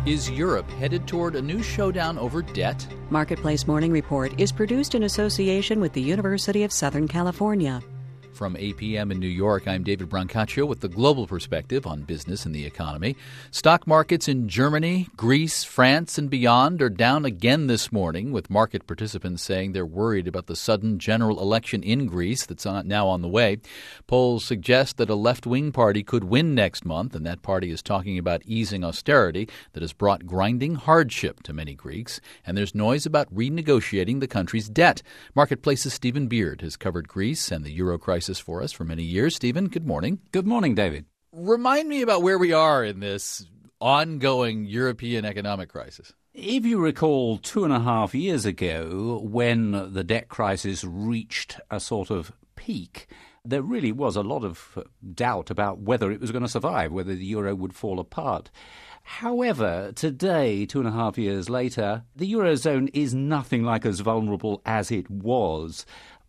Is Europe headed toward a new showdown over debt? Marketplace Morning Report is produced in association with the University of Southern California. From 8 p.m. in New York, I'm David Brancaccio with the global perspective on business and the economy. Stock markets in Germany, Greece, France, and beyond are down again this morning, with market participants saying they're worried about the sudden general election in Greece that's now on the way. Polls suggest that a left-wing party could win next month, and that party is talking about easing austerity that has brought grinding hardship to many Greeks. And there's noise about renegotiating the country's debt. Marketplace's Stephen Beard has covered Greece and the euro crisis for us for many years. Stephen, good morning. Good morning, David. Remind me about where we are in this ongoing European economic crisis. If you recall 2.5 years ago, when the debt crisis reached a sort of peak, there really was a lot of doubt about whether it was going to survive, whether the euro would fall apart. However, today, 2.5 years later, the Eurozone is nothing like as vulnerable as it was.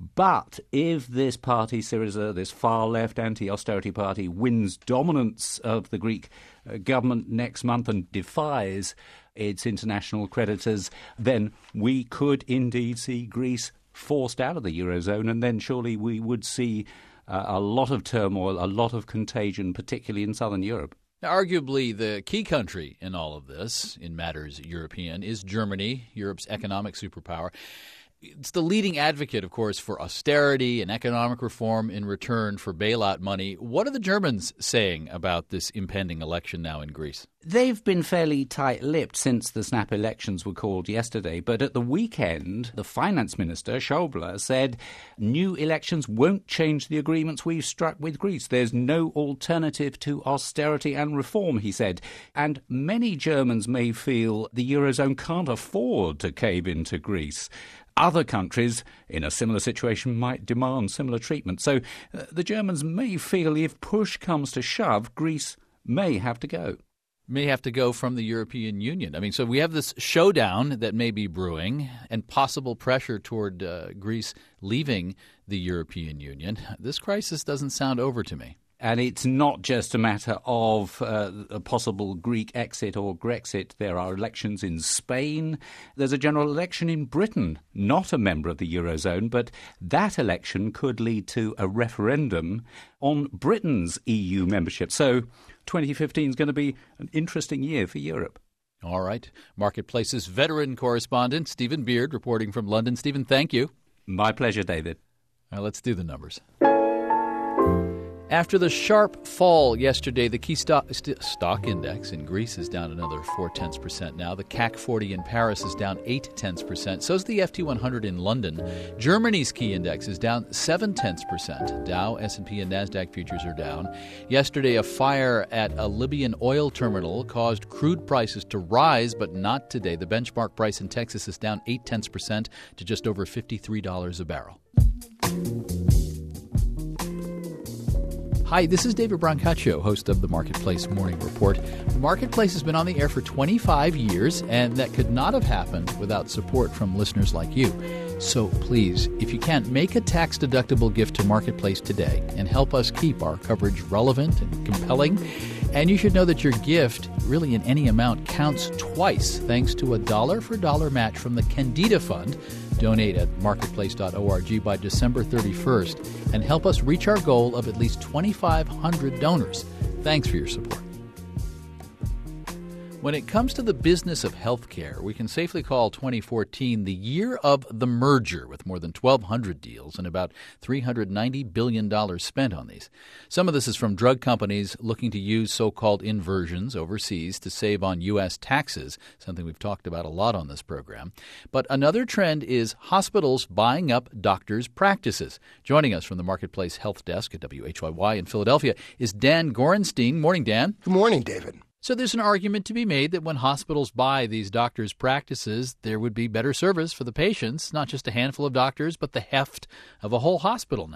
But if this party, Syriza, this far-left anti-austerity party, wins dominance of the Greek government next month and defies its international creditors, then we could indeed see Greece forced out of the Eurozone, and then surely we would see a lot of turmoil, a lot of contagion, particularly in southern Europe. Now, arguably, the key country in all of this, in matters European, is Germany, Europe's economic superpower. It's the leading advocate, of course, for austerity and economic reform in return for bailout money. What are the Germans saying about this impending election now in Greece? They've been fairly tight-lipped since the snap elections were called yesterday. But at the weekend, the finance minister, Schäuble, said new elections won't change the agreements we've struck with Greece. There's no alternative to austerity and reform, he said. And many Germans may feel the Eurozone can't afford to cave into Greece. Other countries in a similar situation might demand similar treatment. So the Germans may feel if push comes to shove, Greece may have to go. May have to go from the European Union. I mean, so we have this showdown that may be brewing and possible pressure toward Greece leaving the European Union. This crisis doesn't sound over to me. And it's not just a matter of a possible Greek exit or Grexit. There are elections in Spain. There's a general election in Britain, not a member of the Eurozone, but that election could lead to a referendum on Britain's EU membership. So 2015 is going to be an interesting year for Europe. All right. Marketplace's veteran correspondent, Stephen Beard, reporting from London. Stephen, thank you. My pleasure, David. Now let's do the numbers. After the sharp fall yesterday, the key stock index in Greece is down another 0.4% now. The CAC 40 in Paris is down 0.8%. So is the FT 100 in London. Germany's key index is down 0.7%. Dow, S&P, and NASDAQ futures are down. Yesterday, a fire at a Libyan oil terminal caused crude prices to rise, but not today. The benchmark price in Texas is down 0.8% to just over $53 a barrel. Hi, this is David Brancaccio, host of the Marketplace Morning Report. The Marketplace has been on the air for 25 years, and that could not have happened without support from listeners like you. So please, if you can, make a tax-deductible gift to Marketplace today and help us keep our coverage relevant and compelling. And you should know that your gift, really in any amount, counts twice thanks to a dollar-for-dollar match from the Candida Fund. Donate at marketplace.org by December 31st and help us reach our goal of at least 2,500 donors. Thanks for your support. When it comes to the business of healthcare, we can safely call 2014 the year of the merger, with more than 1,200 deals and about $390 billion spent on these. Some of this is from drug companies looking to use so-called inversions overseas to save on U.S. taxes, something we've talked about a lot on this program. But another trend is hospitals buying up doctors' practices. Joining us from the Marketplace Health Desk at WHYY in Philadelphia is Dan Gorenstein. Morning, Dan. Good morning, David. So there's an argument to be made that when hospitals buy these doctors' practices, there would be better service for the patients, not just a handful of doctors, but the heft of a whole hospital now.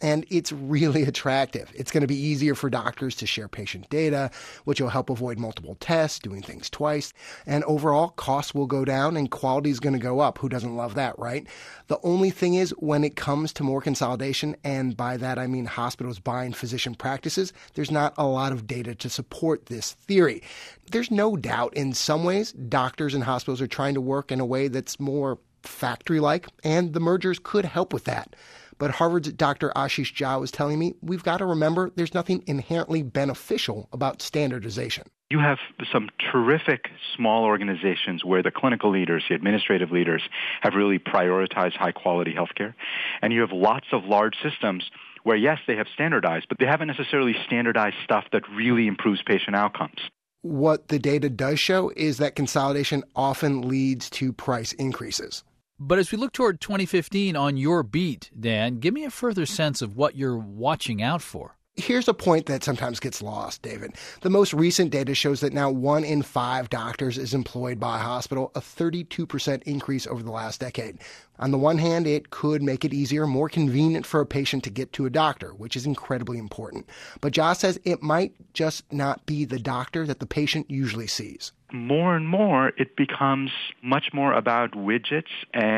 and it's really attractive. It's going to be easier for doctors to share patient data, which will help avoid multiple tests, doing things twice, and overall costs will go down and quality is going to go up. Who doesn't love that, right? The only thing is, when it comes to more consolidation, and by that I mean hospitals buying physician practices, there's not a lot of data to support this theory. There's no doubt in some ways doctors and hospitals are trying to work in a way that's more factory-like, and the mergers could help with that. But Harvard's Dr. Ashish Jha was telling me we've got to remember there's nothing inherently beneficial about standardization. You have some terrific small organizations where the clinical leaders, the administrative leaders, have really prioritized high-quality healthcare. And you have lots of large systems where, yes, they have standardized, but they haven't necessarily standardized stuff that really improves patient outcomes. What the data does show is that consolidation often leads to price increases. But as we look toward 2015 on your beat, Dan, give me a further sense of what you're watching out for. Here's a point that sometimes gets lost, David. The most recent data shows that now 1 in 5 doctors is employed by a hospital, a 32% increase over the last decade. On the one hand, it could make it easier, more convenient for a patient to get to a doctor, which is incredibly important. But Jha says it might just not be the doctor that the patient usually sees. More and more, it becomes much more about widgets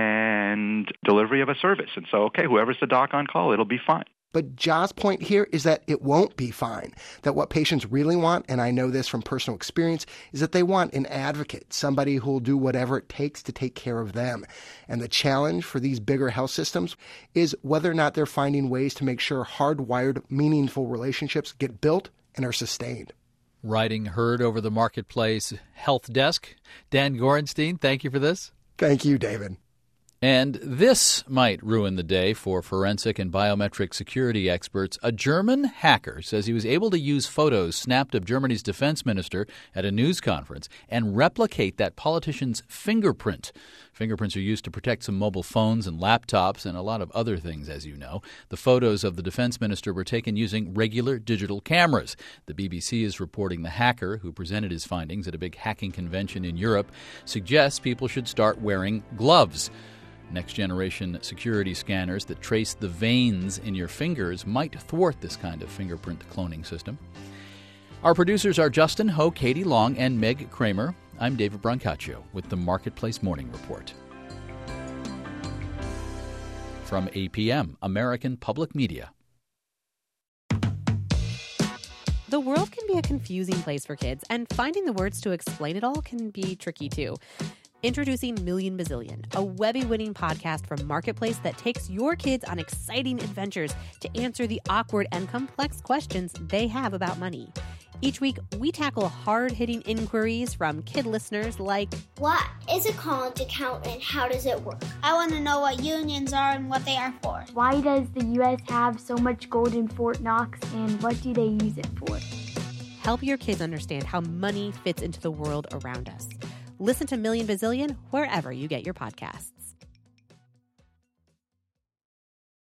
and delivery of a service. And so, okay, whoever's the doc on call, it'll be fine. But Jha's point here is that it won't be fine, that what patients really want, and I know this from personal experience, is that they want an advocate, somebody who will do whatever it takes to take care of them. And the challenge for these bigger health systems is whether or not they're finding ways to make sure hardwired, meaningful relationships get built and are sustained. Writing heard over the Marketplace Health Desk. Dan Gorenstein, thank you for this. Thank you, David. And this might ruin the day for forensic and biometric security experts. A German hacker says he was able to use photos snapped of Germany's defense minister at a news conference and replicate that politician's fingerprint. Fingerprints are used to protect some mobile phones and laptops and a lot of other things, as you know. The photos of the defense minister were taken using regular digital cameras. The BBC is reporting the hacker, who presented his findings at a big hacking convention in Europe, suggests people should start wearing gloves. Next-generation security scanners that trace the veins in your fingers might thwart this kind of fingerprint cloning system. Our producers are Justin Ho, Katie Long, and Meg Kramer. I'm David Brancaccio with the Marketplace Morning Report. From APM, American Public Media. The world can be a confusing place for kids, and finding the words to explain it all can be tricky too. Introducing Million Bazillion, a Webby-winning podcast from Marketplace that takes your kids on exciting adventures to answer the awkward and complex questions they have about money. Each week, we tackle hard-hitting inquiries from kid listeners like, what is a college account and how does it work? I want to know what unions are and what they are for. Why does the U.S. have so much gold in Fort Knox and what do they use it for? Help your kids understand how money fits into the world around us. Listen to Million Bazillion wherever you get your podcasts.